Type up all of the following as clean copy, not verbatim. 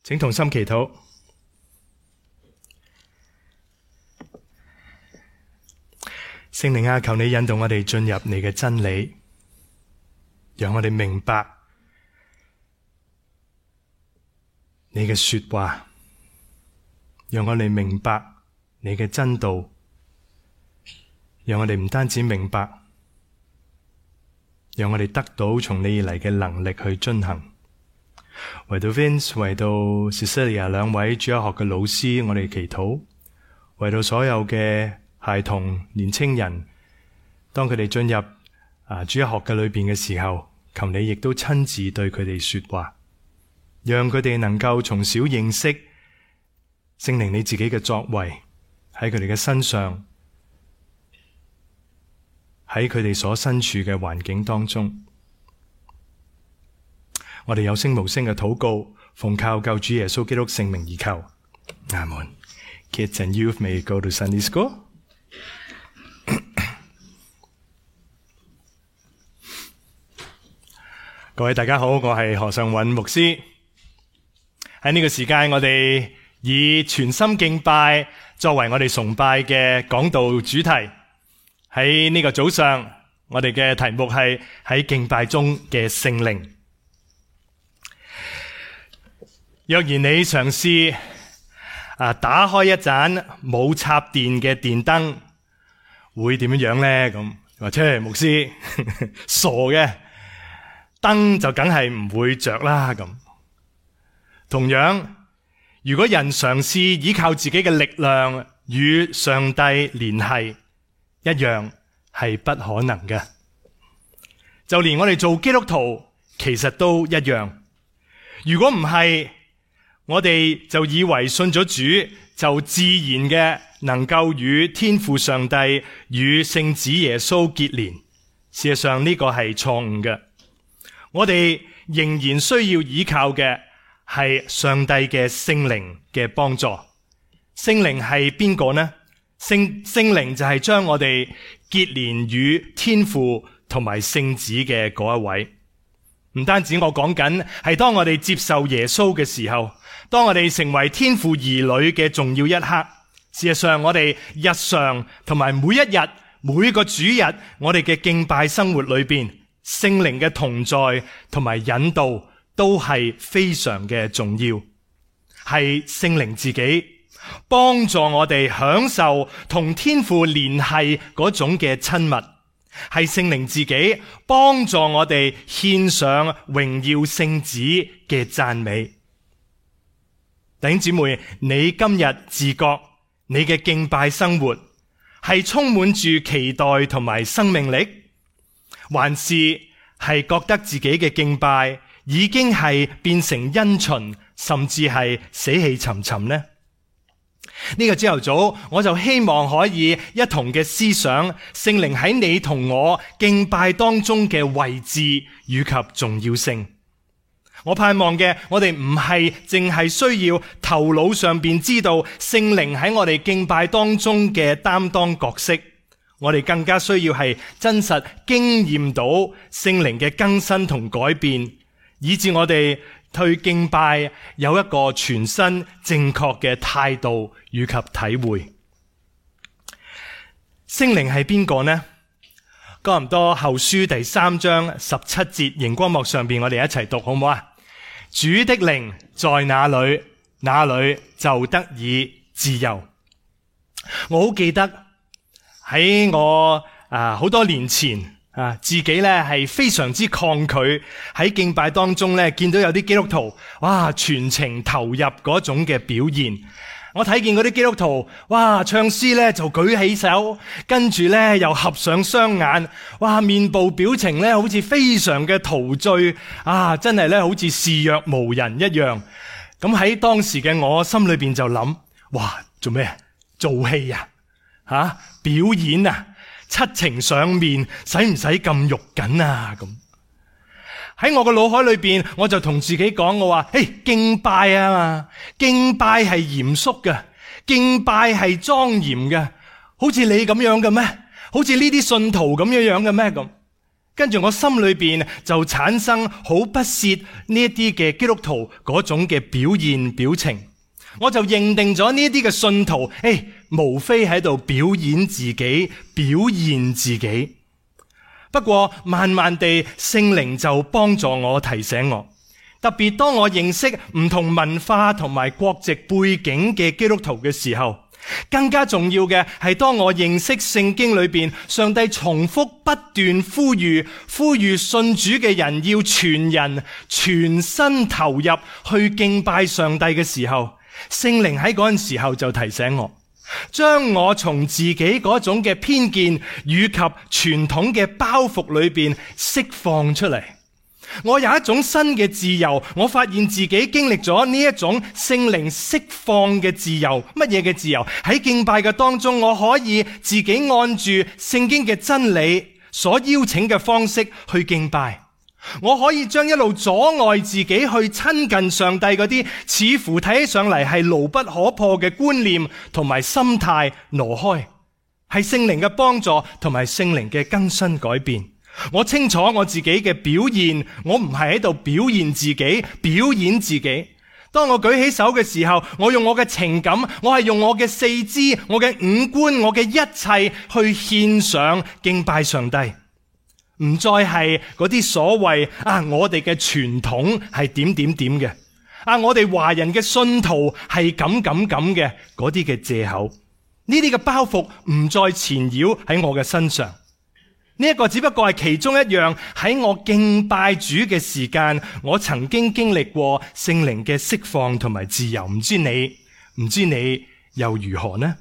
請同心祈禱。聖靈啊，求你引導我哋進入你嘅真理，讓我哋明白你嘅說話，讓我哋明白你嘅真道，讓我哋唔單止明白，讓我哋得到從你而嚟嘅能力去遵行。為到 Vince， 為到 Cecilia 兩位主日學嘅老師，我哋祈禱；為到所有嘅孩童、年青人，當佢哋進入主日學嘅裏邊嘅時候，求你亦都親自對佢哋說話，讓佢哋能夠從小認識聖靈你自己嘅作為喺佢哋嘅身上，喺佢哋所身處嘅環境當中。我哋有聲無聲嘅禱告，奉靠救主耶穌基督聖名而求，阿門。Kids and youth may go to Sunday school。各位大家好，我係何尚允牧師。喺呢個時間，我哋以全心敬拜作為我哋崇拜嘅講道主題。喺呢個早上，我哋嘅題目係喺敬拜中嘅聖靈。若然你嘗試打開一盞冇插電嘅電燈，會點樣呢？咁或者牧師傻嘅。燈就梗係唔會着啦。咁同樣，如果人嘗試依靠自己嘅力量與上帝聯繫，一樣係不可能嘅。就連我哋做基督徒，其實都一樣。如果唔係，我哋就以為信咗主就自然嘅能夠與天父上帝與聖子耶穌結連。事實上呢個係錯誤嘅。我哋仍然需要依靠嘅係上帝嘅聖靈嘅幫助。聖靈係邊個呢？聖靈就係將我哋結連與天父同埋聖子嘅嗰一位。唔單止我講緊係當我哋接受耶穌嘅時候，當我哋成為天父兒女嘅重要一刻。事實上我哋日常同埋每一日每個主日，我哋嘅敬拜生活裏邊，聖靈嘅同在同埋引導都係非常嘅重要，係聖靈自己幫助我哋享受同天父聯繫嗰種嘅親密，係聖靈自己幫助我哋獻上榮耀聖子嘅讚美。弟兄姊妹，你今日自覺你嘅敬拜生活係充滿住期待同埋生命力，還是係覺得自己嘅敬拜已經係變成因循，甚至係死氣沉沉呢？呢個朝頭早，我就希望可以一同嘅思想聖靈喺你同我敬拜當中嘅位置以及重要性。我盼望嘅，我哋唔係淨係需要頭腦上邊知道聖靈喺我哋敬拜當中嘅擔當角色，我哋更加需要係真實經驗到聖靈嘅更新同改變，以致我哋對敬拜有一個全新正確嘅態度以及體會。聖靈係邊個呢？哥林多後書第3章17節，熒光幕上邊我哋一齊讀好唔好啊？主的靈在哪裏，那裏就得以自由。我好記得喺我好多年前自己咧係非常之抗拒喺敬拜當中咧見到有啲基督徒全程投入嗰種嘅表現。我睇見嗰啲基督徒唱詩咧就舉起手，跟住咧又合上雙眼，面部表情咧好似非常嘅陶醉，真係咧好似視若無人一樣。咁喺當時嘅我心裏邊就諗，做咩？做戲表演七情上面，使唔使咁肉緊咁？喺我個腦海裏邊，我就同自己講，我話：敬拜啊嘛，敬拜係嚴肅嘅，敬拜係莊嚴嘅，好似你咁樣嘅咩？好似呢啲信徒咁樣嘅咩？咁跟住我心裏邊就產生好不屑呢一啲嘅基督徒嗰種嘅表現表情，我就認定咗呢一啲嘅信徒，無非喺度表演自己，表現自己。不過慢慢地聖靈就幫助我，提醒我，特別當我認識唔同文化同埋國籍背景嘅基督徒嘅時候，更加重要嘅係當我認識聖經裏邊上帝重複不斷呼籲信主嘅人要全人全身投入去敬拜上帝嘅時候，聖靈喺嗰陣時候就提醒我，將我從自己嗰種嘅偏見以及傳統嘅包袱裏邊釋放出嚟。我有一種新嘅自由，我發現自己經歷咗呢一種聖靈釋放嘅自由。乜嘢嘅自由？喺敬拜嘅當中，我可以自己按住聖經嘅真理所邀請嘅方式去敬拜。我可以將一路阻礙自己去親近上帝嗰啲似乎睇起上嚟係牢不可破嘅觀念同埋心態挪開，係聖靈嘅幫助同埋聖靈嘅更新改變。我清楚我自己嘅表現，我唔係喺度表現自己，表演自己。當我舉起手嘅時候，我用我嘅情感，我係用我嘅四肢，我嘅五官，我嘅一切去獻上敬拜上帝。唔再係嗰啲所謂我哋嘅傳統係點點點嘅，我哋華人嘅信徒係咁嘅嗰啲嘅借口，呢啲嘅包袱唔再纏繞喺我嘅身上。呢一個只不過係其中一樣喺我敬拜主嘅時間，我曾經經歷過聖靈嘅釋放同埋自由。唔知你又如何呢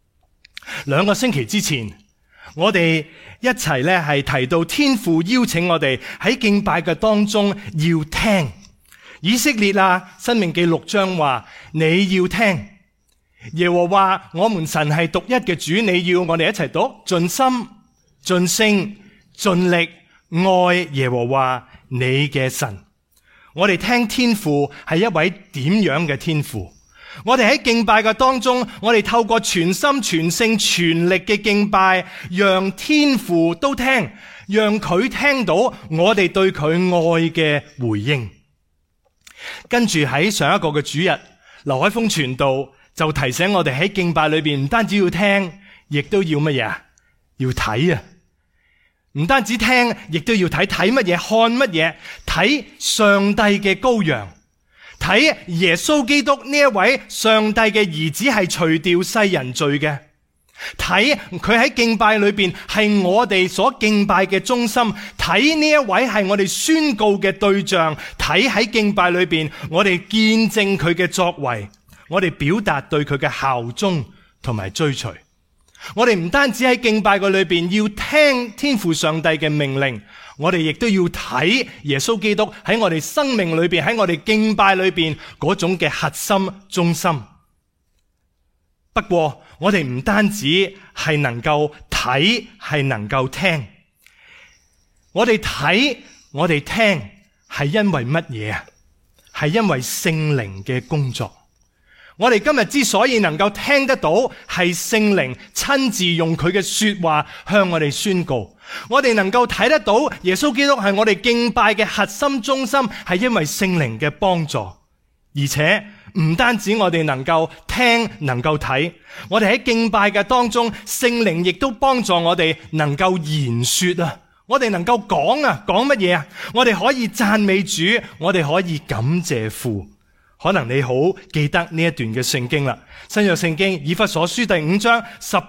？2個星期之前，我哋一齊咧係提到天父邀請我哋喺敬拜嘅當中要聽。以色列申命記6章話你要聽，耶和華我們神係獨一嘅主，你要我哋一齊讀，盡心盡性盡力愛耶和華你嘅神。我哋聽天父係一位點樣嘅天父？我哋喺敬拜嘅當中，我哋透過全心全性全力嘅敬拜，讓天父都聽，讓佢聽到我哋對佢愛嘅回應。跟住喺上一個嘅主日，劉海峰傳道就提醒我哋喺敬拜裏邊唔單止要聽，亦都要乜嘢？要睇啊！唔單止聽，亦都要睇。睇乜嘢？看乜嘢？睇上帝嘅羔羊，睇耶穌基督呢一位上帝嘅兒子係除掉世人罪嘅，睇佢喺敬拜裏邊係我哋所敬拜嘅中心，睇呢一位係我哋宣告嘅對象，睇喺敬拜裏邊我哋見證佢嘅作為，我哋表達對佢嘅效忠同埋追隨。我哋唔單止喺敬拜嘅裏邊要聽天父上帝嘅命令，我哋亦都要睇耶穌基督喺我哋生命裏邊，喺我哋敬拜裏邊嗰種嘅核心中心。不過我哋唔單止係能夠睇，係能夠聽。我哋睇，我哋聽，係因為乜嘢啊？係因為聖靈嘅工作。我哋今日之所以能夠聽得到，係聖靈親自用佢嘅說話向我哋宣告。我哋能夠睇得到耶穌基督係我哋敬拜嘅核心中心，係因為聖靈嘅幫助。而且唔單止我哋能夠聽，能夠睇，我哋喺敬拜嘅當中，聖靈亦都幫助我哋能夠言說啊！我哋能夠講乜嘢啊？我哋可以讚美主，我哋可以感謝父。可能你好記得呢一段嘅聖經啦，新約聖經以弗所書第5章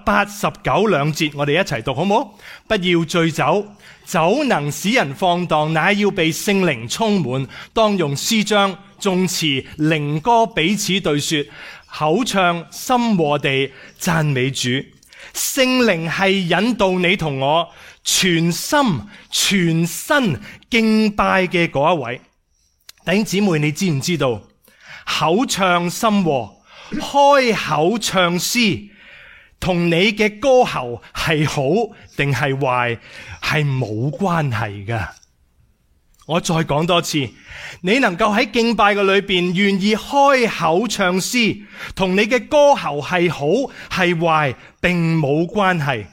18、19兩節，我哋一齊讀好唔好？不要醉酒，酒能使人放蕩，乃要被聖靈充滿。當用詩章、頌詞、靈歌彼此對說，口唱心和地讚美主。聖靈係引導你同我全心全身敬拜嘅嗰一位。弟兄姊妹，你知唔知道？口唱心和，開口唱詩，同你嘅歌喉係好定係壞係冇關係㗎。我再講多次，你能夠喺敬拜嘅裏邊願意開口唱詩，同你嘅歌喉係好係壞並冇關係。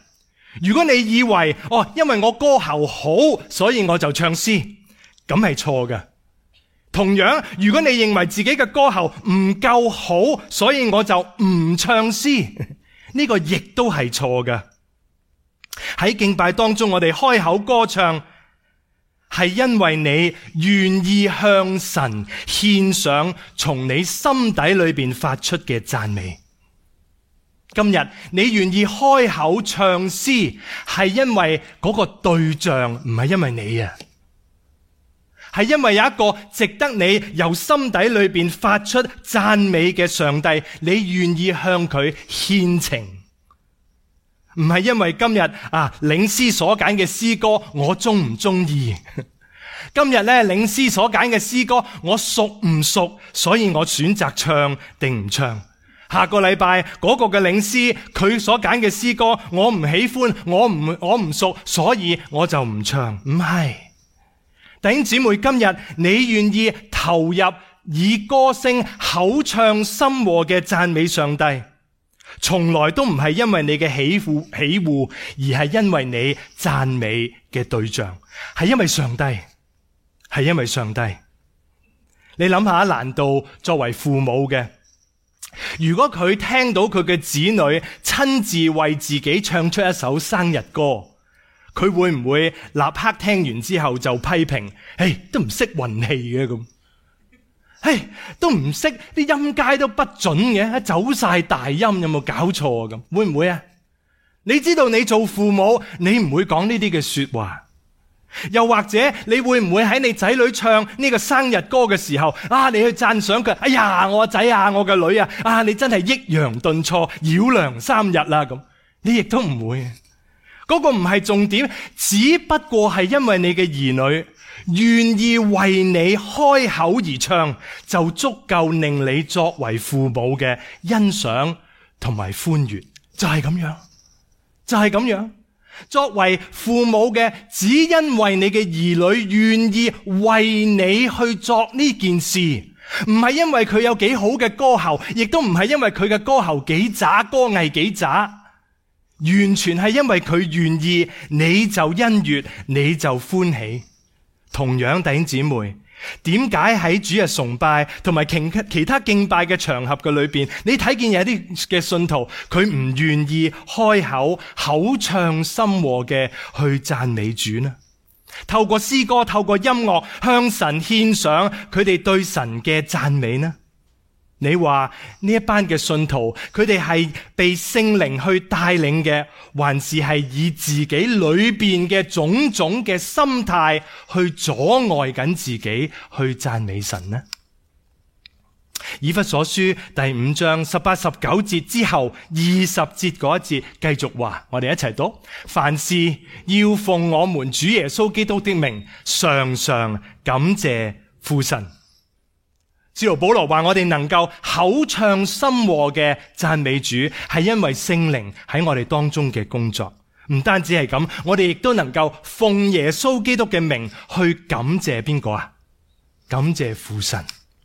如果你以為因為我歌喉好，所以我就唱詩，咁係錯嘅。同樣，如果你認為自己嘅歌喉唔夠好，所以我就唔唱詩，呢個亦都係錯嘅。喺敬拜當中，我哋開口歌唱，係因為你願意向神獻上從你心底裏邊發出嘅讚美。今日你願意開口唱詩，係因為嗰個對象，唔係因為你啊，係因為有一個值得你由心底裏邊發出讚美嘅上帝，你願意向佢獻情，唔係因為今日領詩所揀嘅詩歌我中唔中意，今日咧領詩所揀嘅詩歌我熟唔熟，所以我選擇唱定唔唱。下個禮拜嗰個嘅領詩佢所揀嘅詩歌我唔喜歡，我唔熟，所以我就唔唱。唔係，弟兄姊妹，今日你願意投入以歌聲口唱心和嘅讚美上帝，從來都唔係因為你嘅喜惡，而係因為你讚美嘅對象，係因為上帝，係因為上帝。你諗下，難道作為父母嘅，如果佢聽到佢嘅子女親自為自己唱出一首生日歌，佢會唔會立刻聽完之後就批評？都唔識運氣嘅咁，都唔識啲音階都不準嘅，走晒大音，有冇搞錯咁？會唔會啊？你知道你做父母，你唔會講呢啲嘅說話。又或者你會唔會喺你仔女唱呢個生日歌嘅時候，你去讚賞佢？哎呀，我仔啊，我嘅女啊，你真係抑揚頓挫，繞梁三日啦咁。你亦都唔會，嗰個唔係重點，只不過係因為你嘅兒女願意為你開口而唱，就足夠令你作為父母嘅欣賞同埋歡悅。就係咁樣，就係咁樣。作為父母嘅，只因為你嘅兒女願意為你去作呢件事，唔係因為佢有幾好嘅歌喉，亦都唔係因為佢嘅歌喉幾渣，歌藝幾渣，完全係因為佢願意，你就欣悅，你就歡喜。同樣，弟兄姊妹，點解喺主日崇拜同埋其他敬拜嘅場合嘅裏邊，你睇見有啲嘅信徒佢唔願意開口唱心和嘅去讚美主呢？透過詩歌，透過音樂向神獻上佢哋對神嘅讚美呢？你話呢一班嘅信徒，佢哋係被聖靈去帶領嘅，還是係以自己裏邊嘅種種嘅心態去阻礙緊自己去讚美神呢？以弗所書第5章18、19節之後20節嗰一節繼續話，我哋一齊讀：凡事要奉我們主耶穌基督的名，常常感謝父神。使徒保羅話，我哋能夠口唱心和嘅讚美主，係因為聖靈喺我哋當中嘅工作。唔單止係咁，我哋亦都能夠奉耶穌基督嘅名去感謝邊個啊？感謝父神。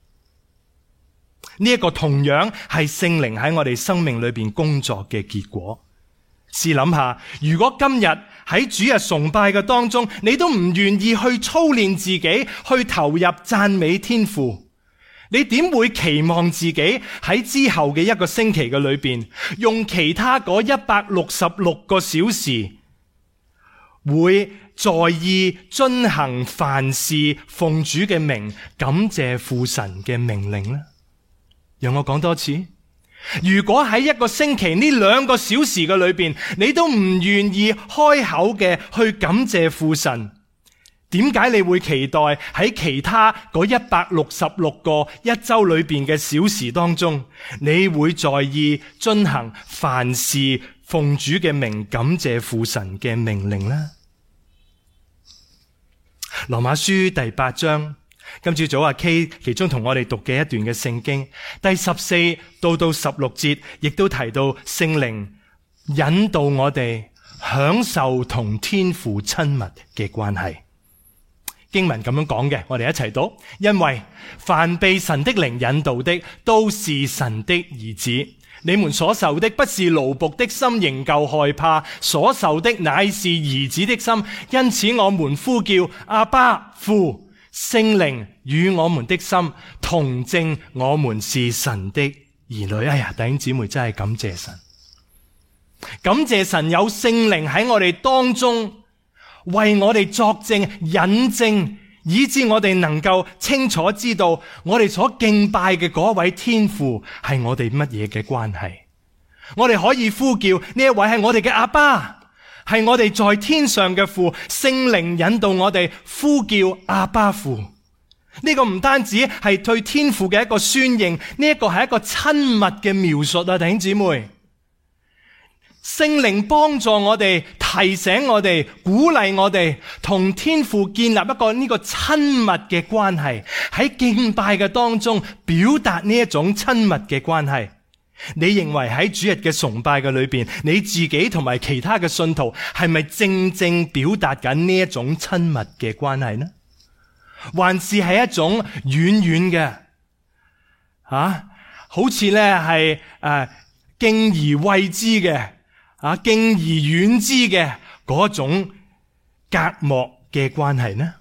呢一個同樣係聖靈喺我哋生命裏邊工作嘅結果。試諗下，如果今日喺主日崇拜嘅當中，你都唔願意去操練自己，去投入讚美天父，你點會期望自己喺之後嘅一個星期嘅裏邊，用其他嗰166個小時，會在意遵行凡事奉主嘅名，感謝父神嘅命令呢？讓我講多次，如果喺一個星期呢2個小時嘅裏邊，你都唔願意開口嘅去感謝父神，點解你會期待喺其他嗰166個一周裏邊嘅小時當中，你會在意遵行凡事奉主嘅名，感謝父神嘅命令呢？羅馬書第8章，今朝早阿 K 其中同我哋讀嘅一段嘅聖經，第14到16節，亦都提到聖靈引導我哋享受同天父親密嘅關係。經文咁樣講嘅，我哋一齊讀：因為凡被神的靈引導的，都是神的兒子。 你們所受的不是奴僕的心，仍舊害怕，所受的乃是兒子的心。因此我們呼叫阿爸父，聖靈與我們的心同證，我們是神的兒女。哎呀，弟兄姊妹，真係感謝神，感謝神有聖靈喺我哋當中，為我哋作證引證，以致我哋能夠清楚知道我哋所敬拜嘅嗰位天父係我哋乜嘢嘅關係。我哋可以呼叫呢一位係我哋嘅阿爸，係我哋在天上嘅父。聖靈引導我哋呼叫阿爸父。呢個唔單止係對天父嘅一個宣認，呢一個係一個親密嘅描述啊！弟兄姊妹，聖靈幫助我哋，提醒我哋，鼓勵我哋同天父建立一個呢個親密嘅關係，喺敬拜嘅當中表達呢一種親密嘅關係。你認為喺主日嘅崇拜嘅裏邊，你自己同埋其他嘅信徒係咪正正表達緊呢一種親密嘅關係呢？還是係一種遠遠嘅好似咧係敬而畏之嘅敬而遠之嘅嗰種隔膜嘅關係呢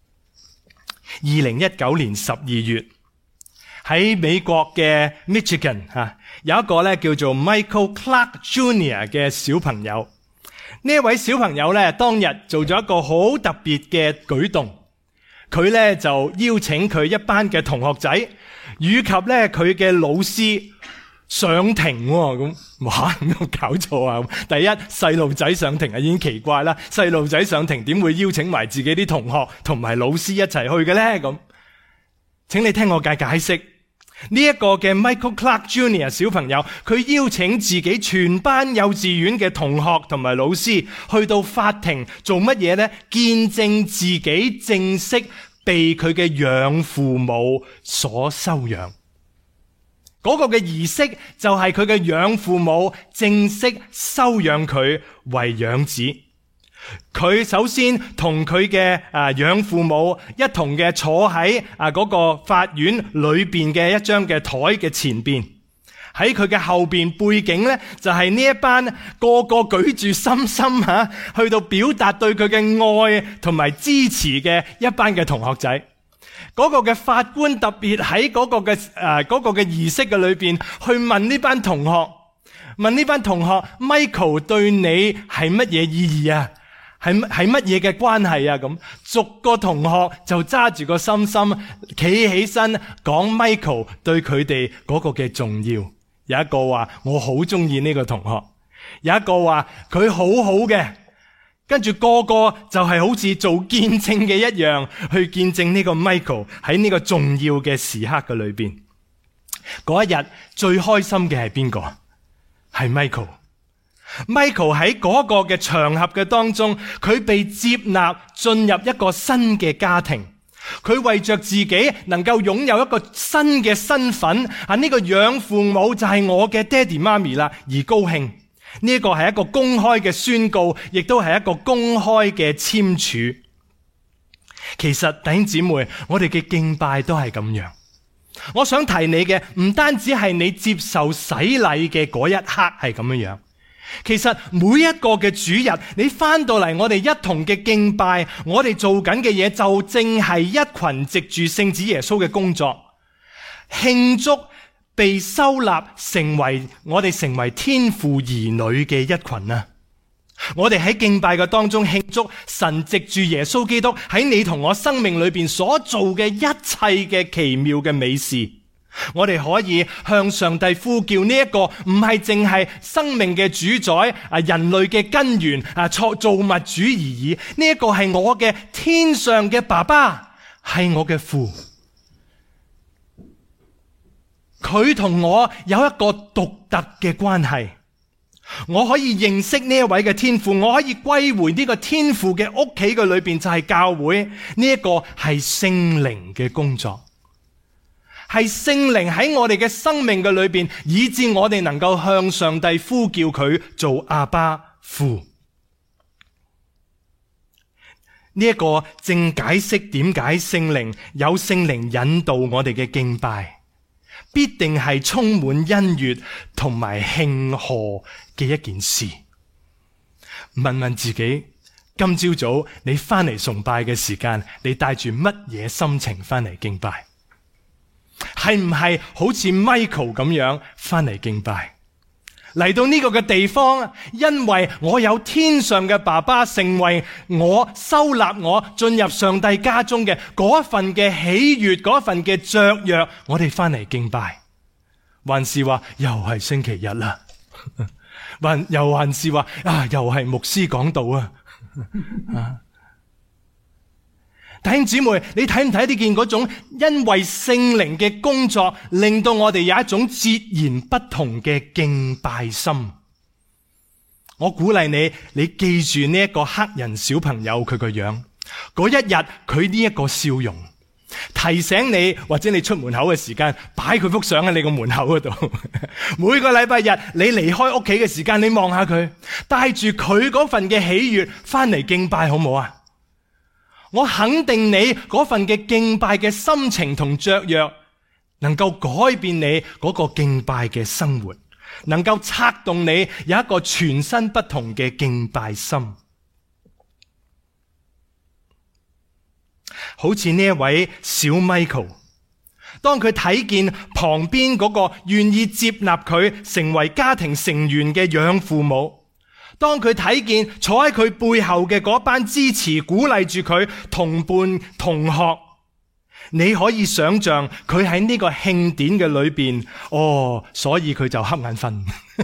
？2019年12月喺美國嘅 Michigan 有一個咧叫做 Michael Clark Jr. 嘅小朋友。呢一位小朋友咧當日做咗一個好特別嘅舉動，佢咧就邀請佢一班嘅同學仔以及咧佢嘅老師上庭咁。哇，有冇搞錯啊？第一，細路仔上庭已經奇怪啦，細路仔上庭點會邀請埋自己啲同學同埋老師一齊去嘅咧？咁，請你聽我解釋。呢一個嘅 Michael Clark Jr. 小朋友，佢邀請自己全班幼稚園嘅同學同埋老師去到法庭做乜嘢呢？見證自己正式被佢嘅養父母所收養。嗰個嘅儀式就係佢嘅養父母正式收養佢為養子。佢首先同佢嘅養父母一同嘅坐喺嗰個法院裏邊嘅一張嘅台嘅前邊，喺佢嘅後邊背景呢，就係呢一班個個舉住心心去到表達對佢嘅愛同埋支持嘅一班嘅同學仔。嗰個嘅法官特別喺嗰個嘅儀式嘅裏邊去問呢班同學，Michael 對你係乜嘢意義啊？係乜嘢嘅關係啊？咁逐個同學就揸住個心心企起身講 Michael 對佢哋嗰個嘅重要。有一個話我好中意呢個同學，有一個話佢好好嘅，跟住個個就係好似做見證嘅一樣去見證呢個 Michael 喺呢個重要嘅時刻嘅裏邊。嗰一日最開心嘅係邊個？係 Michael 喺嗰個嘅場合嘅當中，佢被接納進入一個新嘅家庭，佢為着自己能夠擁有一個新嘅身份，呢個養父母就係我嘅爹哋媽咪啦，而高興。呢個係一個公開嘅宣告，亦都係一個公開嘅簽署。其實弟兄姊妹，我哋嘅敬拜都係咁樣。我想提你嘅唔單止係你接受洗禮嘅嗰一刻係咁樣。其實每一個嘅主日，你翻到嚟我哋一同嘅敬拜，我哋做緊嘅嘢就正係一群藉住聖子耶穌嘅工作，慶祝被收納成為天父兒女嘅一群啊！我哋喺敬拜嘅當中慶祝神藉住耶穌基督喺你同我生命裏邊所做嘅一切嘅奇妙嘅美事。我哋可以向上帝呼叫呢一個唔係淨係生命嘅主宰人類嘅根源造物主而已。呢一個係我嘅天上嘅爸爸，係我嘅父。佢同我有一個獨特嘅關係。我可以認識呢一位嘅天父，我可以歸回呢個天父嘅屋企嘅裏邊，就係教會。呢一個係聖靈嘅工作，係聖靈喺我哋嘅生命嘅裏邊，以致我哋能夠向上帝呼叫佢做阿爸父。呢一個正解釋點解有聖靈引導我哋嘅敬拜。 必定係充滿欣悅同埋慶賀嘅一件事。問問自己，今朝早你翻嚟崇拜嘅時間，你帶住乜嘢心情翻嚟敬拜？係唔係好似 Michael 咁樣翻嚟敬拜？嚟到呢個嘅地方，因為我有天上嘅爸爸成為我收納我進入上帝家中嘅嗰一份嘅喜悅，嗰一份嘅雀躍，我哋翻嚟敬拜，還是話又係星期日啦？還是話又係牧師講道啊？弟兄姊妹，你睇唔睇得見嗰種因為聖靈嘅工作，令到我哋有一種截然不同嘅敬拜心？我鼓勵你，你記住呢一個黑人小朋友佢個樣，嗰一日佢呢一個笑容，提醒你，或者你出門口嘅時間擺佢幅相喺你個門口嗰度。每個禮拜日你離開屋企嘅時間，你望下佢，帶住佢嗰份嘅喜悅翻嚟敬拜，好唔好啊？我肯定你嗰份嘅敬拜嘅心情同雀躍，能夠改變你嗰個敬拜嘅生活，能夠策動你有一個全新不同嘅敬拜心。好似呢一位小 Michael， 當佢睇見旁邊嗰個願意接納佢成為家庭成員嘅養父母，當佢睇見坐喺佢背後嘅嗰班支持鼓勵住佢同伴同學，你可以想象佢喺呢個慶典嘅裏邊，所以佢就瞌眼瞓。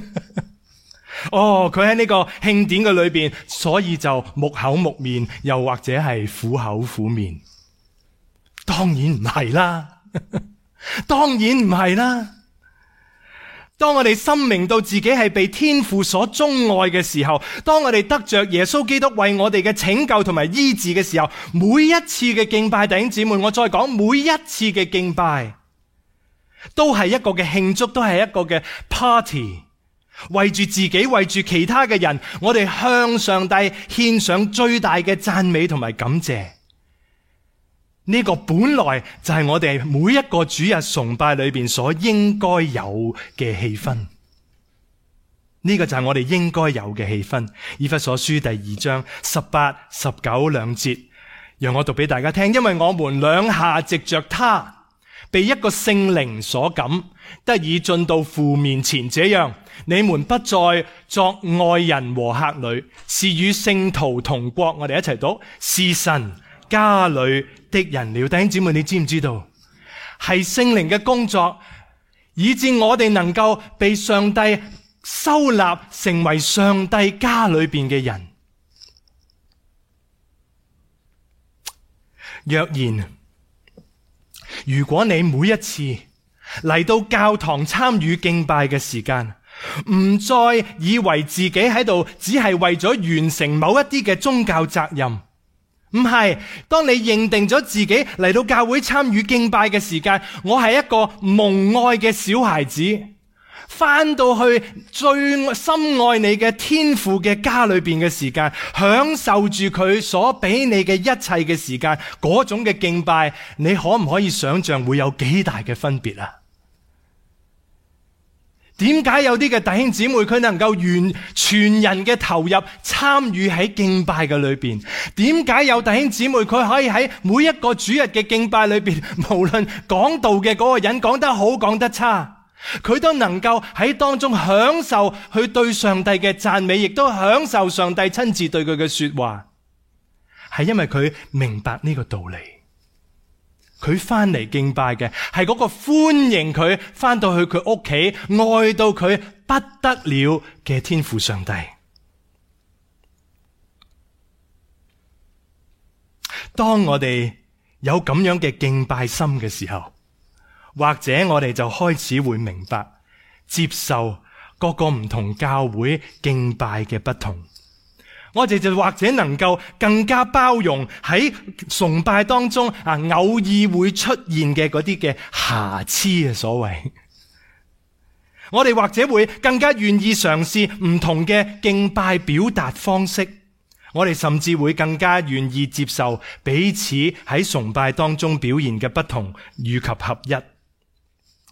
佢喺呢個慶典嘅裏邊，所以就木口木面，又或者係苦口苦面。當然唔係啦，當然唔係啦。當我哋深明到自己係被天父所鍾愛嘅時候，當我哋得着耶穌基督為我哋嘅拯救同埋醫治嘅時候，每一次嘅敬拜，弟兄姊妹，我再講，每一次嘅敬拜都係一個嘅慶祝，都係一個嘅 party， 為住自己，為住其他嘅人，我哋向上帝獻上最大嘅讚美同埋感謝。呢個本來就係我哋每一個主日崇拜裏邊所應該有嘅氣氛，呢個就係我哋應該有嘅氣氛。以弗所書第2章18、19兩節，讓我讀俾大家聽。因為我們兩下藉着他，被一個聖靈所感，得以進到父面前，這樣你們不再作外人和客旅，是與聖徒同國。我哋一齊讀，是神家裏的人了。弟兄姊妹，你知唔知道係聖靈嘅工作，以致我哋能夠被上帝收納成為上帝家裏邊嘅人？若然如果你每一次嚟到教堂參與敬拜嘅時間，唔再以為自己喺度只係為咗完成某一啲嘅宗教責任，唔係，當你認定咗自己嚟到教會參與敬拜嘅時間，我係一個蒙愛嘅小孩子，翻到去最深愛你嘅天父嘅家裏邊嘅時間，享受住佢所俾你嘅一切嘅時間，嗰種嘅敬拜，你可唔可以想象會有幾大嘅分別啊？點解有啲嘅弟兄姊妹佢能夠完全人嘅投入參與喺敬拜嘅裏邊？點解有弟兄姊妹佢可以喺每一個主日嘅敬拜裏邊，無論講道嘅嗰個人講得好講得差，佢都能夠喺當中享受佢對上帝嘅讚美，亦都享受上帝親自對佢嘅說話，係因為佢明白呢個道理。佢翻嚟敬拜嘅係嗰個歡迎佢翻到去佢屋企，愛到佢不得了嘅天父上帝。當我哋有咁樣嘅敬拜心嘅時候，或者我哋就開始會明白接受各個唔同教會敬拜嘅不同。我哋就或者能夠更加包容喺崇拜當中偶爾會出現嘅嗰啲嘅瑕疵嘅所謂。我哋或者會更加願意嘗試唔同嘅敬拜表達方式。我哋甚至會更加願意接受彼此喺崇拜當中表現嘅不同與及合一。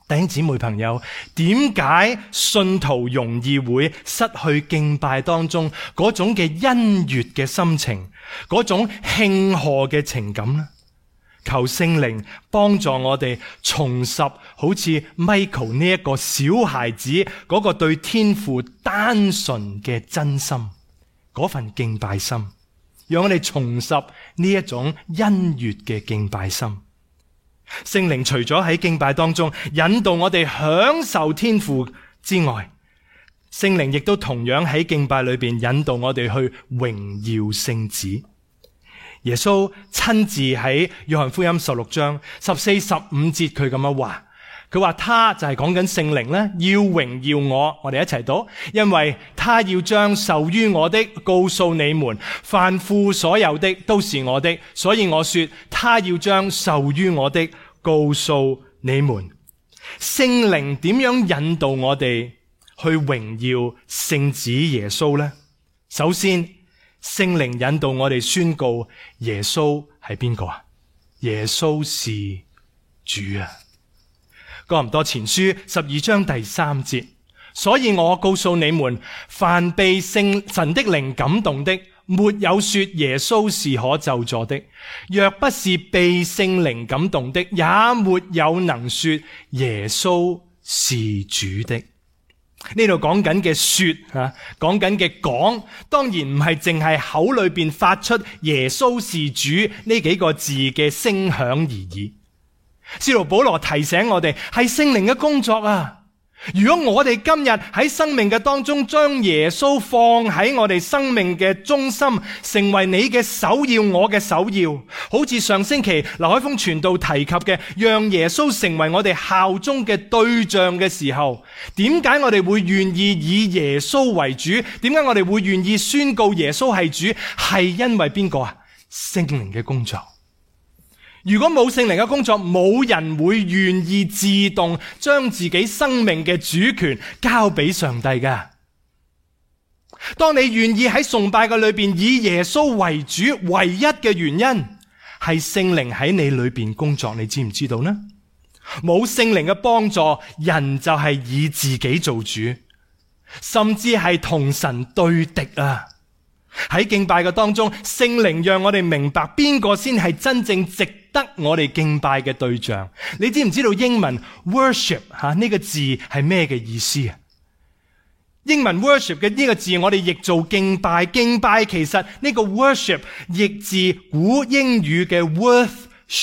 弟兄姊妹朋友，點解信徒容易會失去敬拜當中嗰種嘅欣悅嘅心情，嗰種慶賀嘅情感呢？求聖靈幫助我哋重拾好似 Michael 呢一個小孩子嗰個對天父單純嘅真心，嗰份敬拜心，讓我哋重拾呢一種欣悅嘅敬拜心。聖靈除咗喺敬拜當中引導我哋享受天父之外，聖靈亦都同樣喺敬拜裏邊引導我哋去榮耀聖子。耶穌親自喺約翰福音16章14、15節佢咁樣話，佢話他就係講緊聖靈咧，要榮耀我。我哋一齊讀，因為他要將受於我的告訴你們，凡父所有的都是我的，所以我說他要將受於我的告訴你們。聖靈點樣引導我哋去榮耀聖子耶穌呢？首先，聖靈引導我哋宣告耶穌係邊個啊？耶穌是主啊！哥林多前書12章第3節，所以我告訴你們，凡被神的靈感動的，沒有說耶穌是可咒詛的；若不是被聖靈感動的，也沒有能說耶穌是主的。呢度講緊嘅說講緊嘅講，當然唔係淨係口裏邊發出耶穌是主呢幾個字嘅聲響而已。使徒保羅提醒我哋，係聖靈嘅工作啊！如果我哋今日喺生命嘅當中將耶穌放喺我哋生命嘅中心，成為你嘅首要，我嘅首要，好似上星期劉海峰傳道提及嘅，讓耶穌成為我哋效忠嘅對象嘅時候，點解我哋會願意以耶穌為主？點解我哋會願意宣告耶穌係主？係因為邊個啊？聖靈嘅工作。如果冇聖靈嘅工作，冇人會願意自動將自己生命嘅主權交俾上帝㗎。當你願意喺崇拜嘅裏邊以耶穌為主，唯一嘅原因係聖靈喺你裏邊工作，你知唔知道呢？冇聖靈嘅幫助，人就係以自己做主，甚至係同神對敵啊！喺敬拜嘅當中，聖靈讓我哋明白邊個先係真正值得我哋敬拜嘅對象。你知唔知道英文 worship 呢個字係咩嘅意思啊？英文 worship 嘅呢個字我哋譯做敬拜。敬拜其實呢個 worship 譯自古英語嘅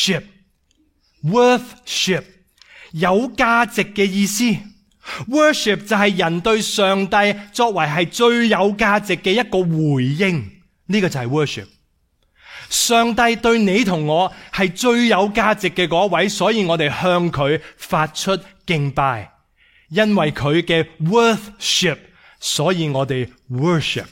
worthship 有價值嘅意思。worship 就係人對上帝作為係最有價值嘅一個回應，呢個就係 worship。上帝對你同我係最有價值嘅嗰位，所以我哋向佢發出敬拜，因為佢嘅 worthship，所以我哋 worship。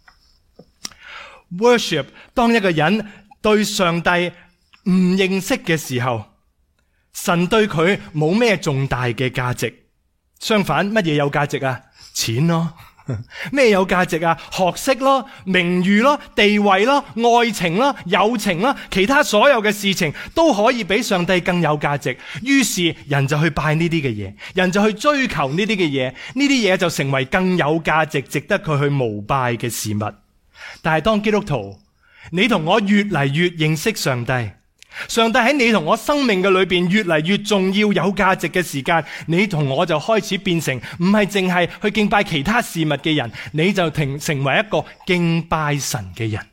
當一個人對上帝唔認識嘅時候，神對佢冇咩重大嘅價值。相反，乜嘢有價值啊？錢咯。咩有價值啊？學識咯，名譽咯，地位咯，愛情咯，友情咯，其他所有嘅事情都可以比上帝更有價值。於是人就去拜呢啲嘅嘢，人就去追求呢啲嘅嘢，呢啲嘢就成為更有價值，值得佢去膜拜嘅事物。但係當基督徒，你同我越嚟越認識上帝，上帝喺你同我生命嘅裏邊越嚟越重要有價值嘅時間，你同我就開始變成唔係淨係去敬拜其他事物嘅人，你就成為一個敬拜神嘅人。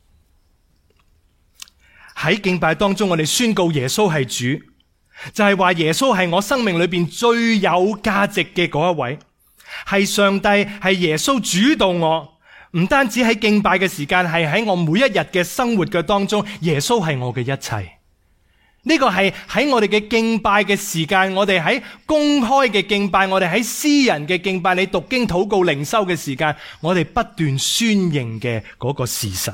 喺敬拜當中，我哋宣告耶穌係主，就係話耶穌係我生命裏邊最有價值嘅嗰一位，係上帝，係耶穌主導我，唔單止喺敬拜嘅時間，係喺我每一日嘅生活嘅當中，耶穌係我嘅一切。呢個係喺我哋嘅敬拜嘅時間，我哋喺公開嘅敬拜，我哋喺私人嘅敬拜，你讀經禱告靈修嘅時間，我哋不斷宣認嘅嗰個事實。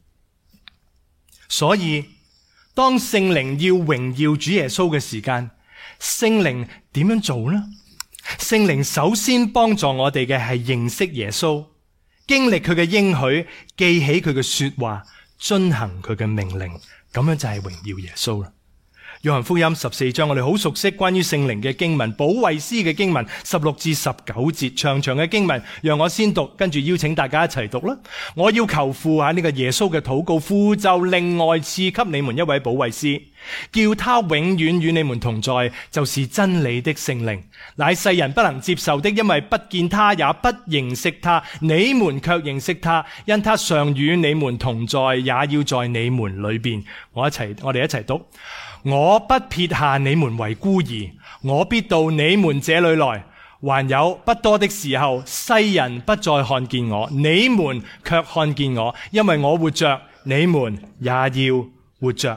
所以當聖靈要榮耀主耶穌嘅時間，聖靈點樣做呢？聖靈首先幫助我哋嘅係認識耶穌，經歷佢嘅應許，記起佢嘅說話，遵行佢嘅命令，咁樣就係榮耀耶穌啦。 約翰福音14章，我哋好熟悉關於聖靈嘅經文，保惠師嘅經文16至19節，長長嘅經文，讓我先讀，跟住邀請大家一齊讀啦。我要求父呢個耶穌嘅禱告，父就另外賜給你們一位保惠師，叫他永遠與你們同在，就是真理的聖靈，乃世人不能接受的，因為不見他也不認識他，你們卻認識他，因他常與你們同在，也要在你們裏邊。我哋一齊讀。我不撇下你們為孤兒，我必到你們這裏來。還有不多的時候，世人不再看見我，你們卻看見我，因為我活着，你們也要活着。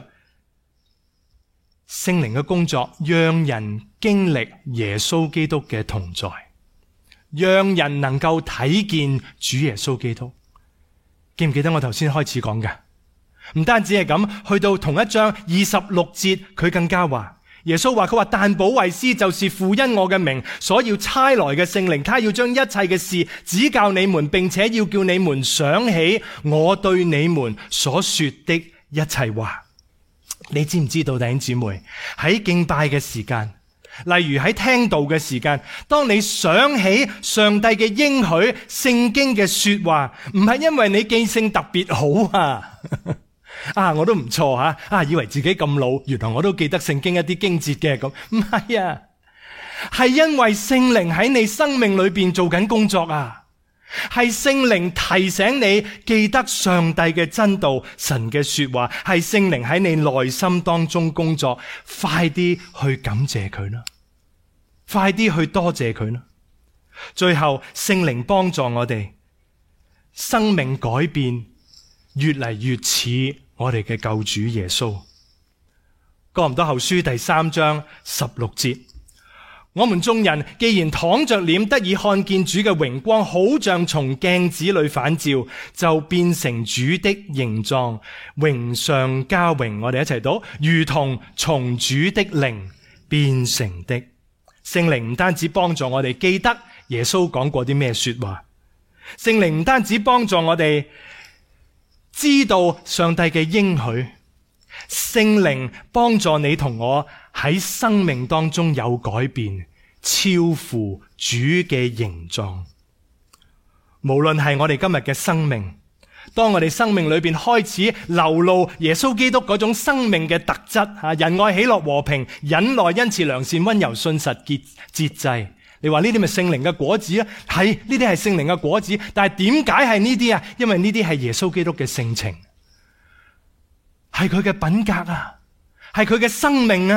聖靈嘅工作，讓人經歷耶穌基督嘅同在，讓人能夠睇見主耶穌基督。記唔記得我頭先開始講嘅？唔單止係咁，去到同一章26節，佢更加話，耶穌話，但保惠師就是父因我嘅名所要差來嘅聖靈，他要將一切嘅事指教你們，並且要叫你們想起我對你們所說的一切話。你知唔知道，弟兄姊妹，喺敬拜嘅時間，例如喺聽道嘅時間，當你想起上帝嘅應許、聖經嘅說話，唔係因為你記性特別好我都唔錯以為自己咁老，原來我都記得聖經一啲經節嘅，咁唔係啊，係因為聖靈喺你生命裏邊做緊工作係聖靈提醒你記得上帝嘅真道、神嘅說話，係聖靈喺你內心當中工作，快啲去感謝佢啦，快啲去多謝佢啦。最後聖靈幫助我哋生命改變，越嚟越似我哋嘅救主耶穌。哥林多後書第3章16節，我們眾人既然躺着臉得以看見主嘅榮光，好像從鏡子裏反照，就變成主的形狀，榮上加榮。我哋一齊讀，如同從主的靈變成的。聖靈唔單止幫助我哋記得耶穌講過啲咩說話，聖靈唔單止幫助我哋知道上帝嘅應許，聖靈幫助你同我喺生命當中有改變，超乎主嘅形狀。無論係我哋今日嘅生命，當我哋生命裏邊開始流露耶穌基督嗰種生命嘅特質，仁愛、喜樂、和平、忍耐、恩慈、良善、溫柔、信實、節制。你話呢啲咪聖靈嘅果子啊？係，呢啲係聖靈嘅果子，但係點解係呢啲啊？因為呢啲係耶穌基督嘅性情，係佢嘅品格係佢嘅生命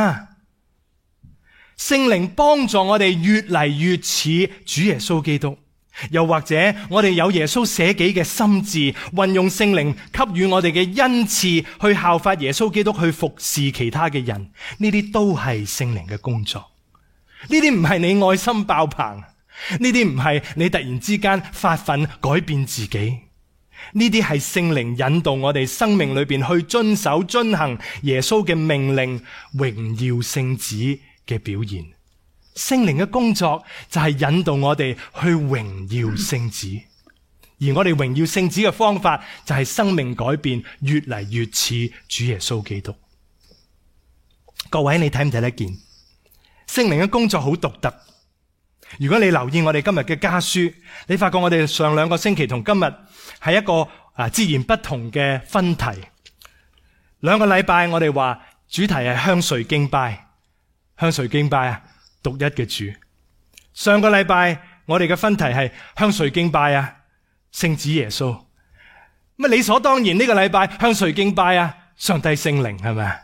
聖靈幫助我哋越嚟越似主耶穌基督，又或者我哋有耶穌捨己嘅心志，運用聖靈給予我哋嘅恩賜去效法耶穌基督，去服侍其他嘅人，呢啲都係聖靈嘅工作。呢啲唔係你愛心爆棚，呢啲唔係你突然之間發奮改變自己，呢啲係聖靈引導我哋生命裏邊去遵守遵行耶穌嘅命令，榮耀聖子嘅表現。聖靈嘅工作就係引導我哋去榮耀聖子，而我哋榮耀聖子嘅方法就係生命改變，越嚟越似主耶穌基督。各位，你睇唔睇得見？聖靈嘅工作好獨特。如果你留意我哋今日嘅家書，你發覺我哋上2個星期同今日係一個截然不同嘅分題。2個禮拜我哋話主題係向誰敬拜，向誰敬拜獨一嘅主。上個禮拜我哋嘅分題係向誰敬拜聖子耶穌。咁理所當然呢個禮拜向誰敬拜上帝聖靈，係咪？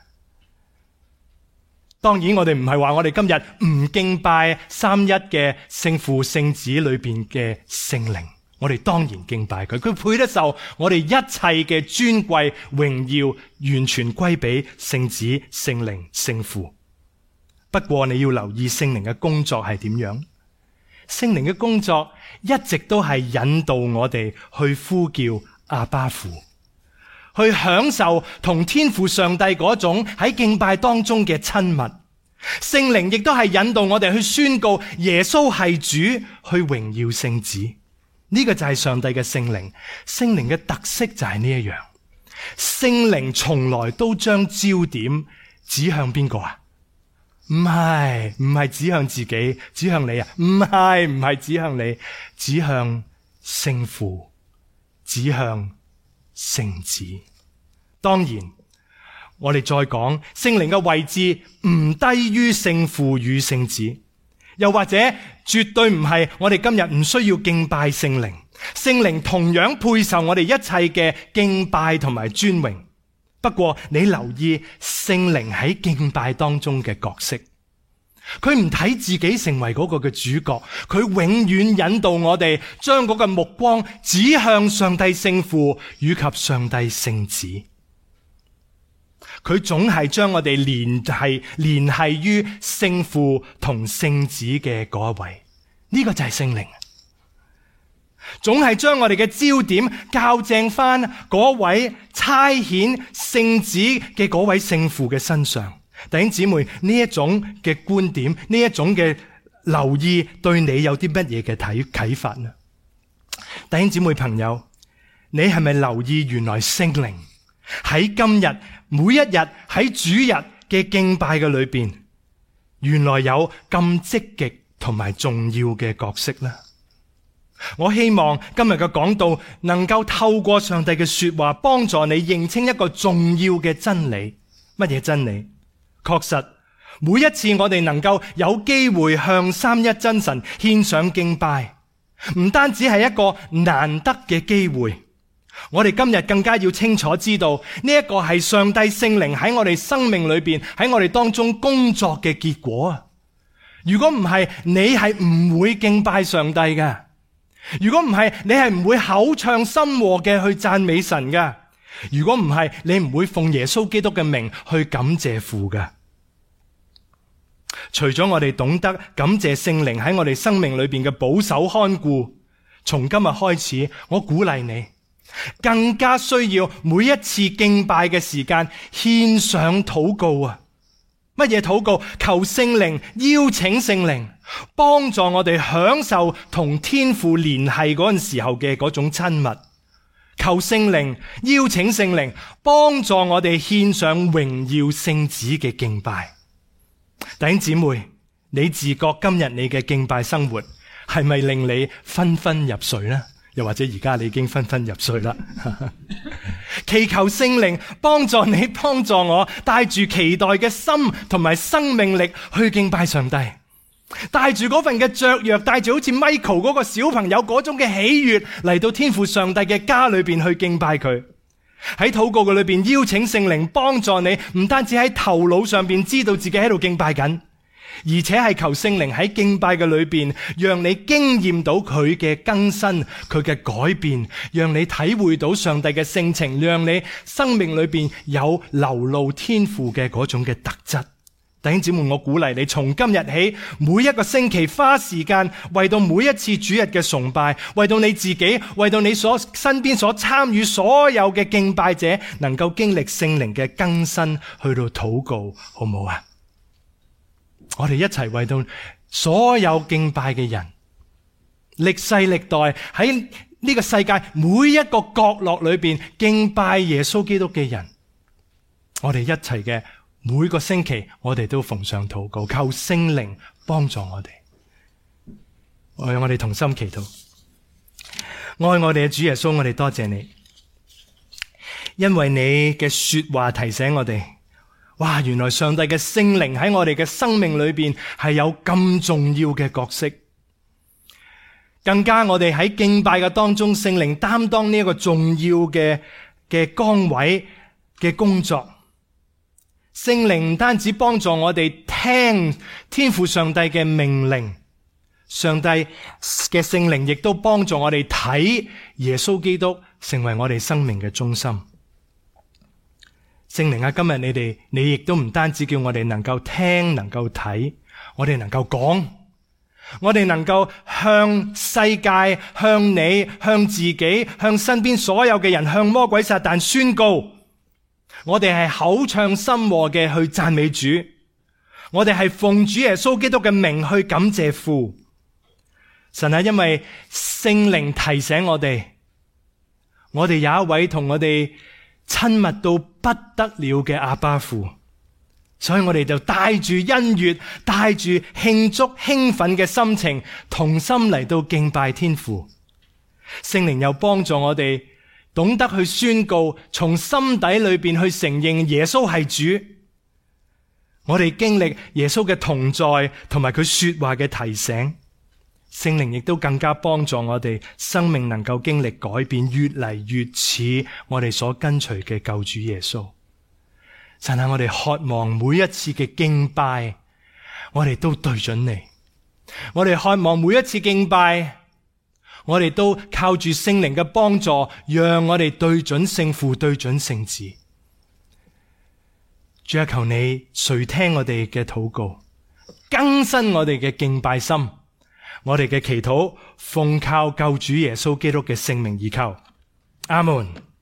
當然我哋唔係話我哋今日唔敬拜三一嘅聖父聖子裏邊嘅聖靈，我哋當然敬拜佢，佢配得受我哋一切嘅尊貴榮耀，完全歸俾聖子聖靈聖父。不過你要留意聖靈嘅工作係點樣？聖靈嘅工作一直都係引導我哋去呼叫阿爸父，去享受同天父上帝嗰種喺敬拜當中嘅親密。聖靈亦都係引導我哋去宣告耶穌係主，去榮耀聖子。呢個就係上帝嘅聖靈。聖靈嘅特色就係呢一樣，聖靈從來都將焦點指向邊個啊？唔係指向自己，指向你啊？唔係指向你，指向聖父，指向聖子。當然，我哋再講聖靈嘅位置唔低於聖父與聖子，又或者絕對唔係我哋今日唔需要敬拜聖靈，聖靈同樣配受我哋一切嘅敬拜同埋尊榮。不過你留意聖靈喺敬拜當中嘅角色，佢唔睇自己成為嗰個嘅主角，佢永遠引導我哋將嗰個目光指向上帝聖父以及上帝聖子。佢總係將我哋聯繫於聖父同聖子嘅嗰一位，呢個就係聖靈。總係將我哋嘅焦點校正翻嗰位差遣聖子嘅嗰位聖父嘅身上。弟兄姊妹，呢一種嘅觀點，呢一種嘅留意，對你有啲乜嘢嘅啟發呢？弟兄姊妹朋友，你係咪留意原來聖靈喺今日每一日喺主日嘅敬拜嘅裏邊，原來有咁積極同埋重要嘅角色呢？我希望今日嘅講道能夠透過上帝嘅說話，幫助你認清一個重要嘅真理。乜嘢真理？確實，每一次我哋能夠有機會向三一真神獻上敬拜，唔單止係一個難得嘅機會，我哋今日更加要清楚知道，呢一個係上帝聖靈喺我哋生命裏邊，喺我哋當中工作嘅結果啊！如果唔係，你係唔會敬拜上帝嘅。如果唔係，你係唔會口唱心和嘅去讚美神㗎。如果唔係，你唔會奉耶穌基督嘅名去感謝父㗎。除咗我哋懂得感謝聖靈喺我哋生命裏邊嘅保守看顧，從今日開始，我鼓勵你更加需要每一次敬拜嘅時間獻上禱告啊！乜嘢禱告？求聖靈邀請聖靈幫助我哋享受同天父聯繫嗰陣時候嘅嗰種親密。求聖靈邀請聖靈幫助我哋獻上榮耀聖子嘅敬拜。弟兄姊妹，你自覺今日你嘅敬拜生活係咪令你昏昏入睡呢？又或者而家你已經昏昏入睡啦？祈求聖靈幫助你，幫助我，帶住期待嘅心同埋生命力去敬拜上帝，帶住嗰份嘅雀躍，帶住好似 Michael 嗰個小朋友嗰種嘅喜悅嚟到天父上帝嘅家裏邊去敬拜佢。喺禱告嘅裏邊邀請聖靈幫助你，唔單止喺頭腦上邊知道自己喺度敬拜緊，而且係求聖靈喺敬拜嘅裏邊，讓你經驗到佢嘅更新，佢嘅改變，讓你體會到上帝嘅性情，讓你生命裏邊有流露天父嘅嗰種嘅特質。弟兄姊妹，我鼓勵你從今日起，每一個星期花時間為到每一次主日嘅崇拜，為到你自己，為到你身邊所參與所有嘅敬拜者，能夠經歷聖靈嘅更新，去到禱告，好唔好啊？我哋一齊為到所有敬拜嘅人，歷世歷代喺呢個世界每一個角落裏邊敬拜耶穌基督嘅人，我哋一齊嘅每個星期，我哋都奉上禱告，求聖靈幫助我哋。我哋同心祈禱，愛我哋嘅主耶穌，我哋多謝你，因為你嘅說話提醒我哋。哇！原來上帝嘅聖靈喺我哋嘅生命裏邊係有咁重要嘅角色，更加我哋喺敬拜嘅當中，聖靈擔當呢一個重要嘅崗位嘅工作。聖靈唔單止幫助我哋聽天父上帝嘅命令，上帝嘅聖靈亦都幫助我哋睇耶穌基督成為我哋生命嘅中心。聖靈啊，今日你亦都唔單止叫我哋能夠聽，能夠睇，我哋能夠講，我哋能夠向世界、向你、向自己、向身邊所有嘅人、向魔鬼撒旦宣告，我哋係口唱心和嘅去讚美主，我哋係奉主耶穌基督嘅名去感謝父。神啊，因為聖靈提醒我哋有一位同我哋親密到不得了嘅阿爸父， 所以我哋就帶住欣悅，帶住慶祝興奮嘅心情，同心嚟到敬拜天父。聖靈又幫助我哋懂得去宣告，從心底裏邊去承認耶穌係主。我哋經歷耶穌嘅同在，同埋佢說話嘅提醒。聖靈亦都更加幫助我哋生命能夠經歷改變，越嚟越似我哋所跟隨嘅救主耶穌。神啊，我哋渴望每一次嘅敬拜，我哋都對準你。我哋渴望每一次敬拜，我哋都靠住聖靈嘅幫助，讓我哋對準聖父，對準聖子。主啊，求你垂聽我哋嘅禱告，更新我哋嘅敬拜心。我哋嘅祈禱奉靠救主耶穌基督嘅聖名而求，阿們。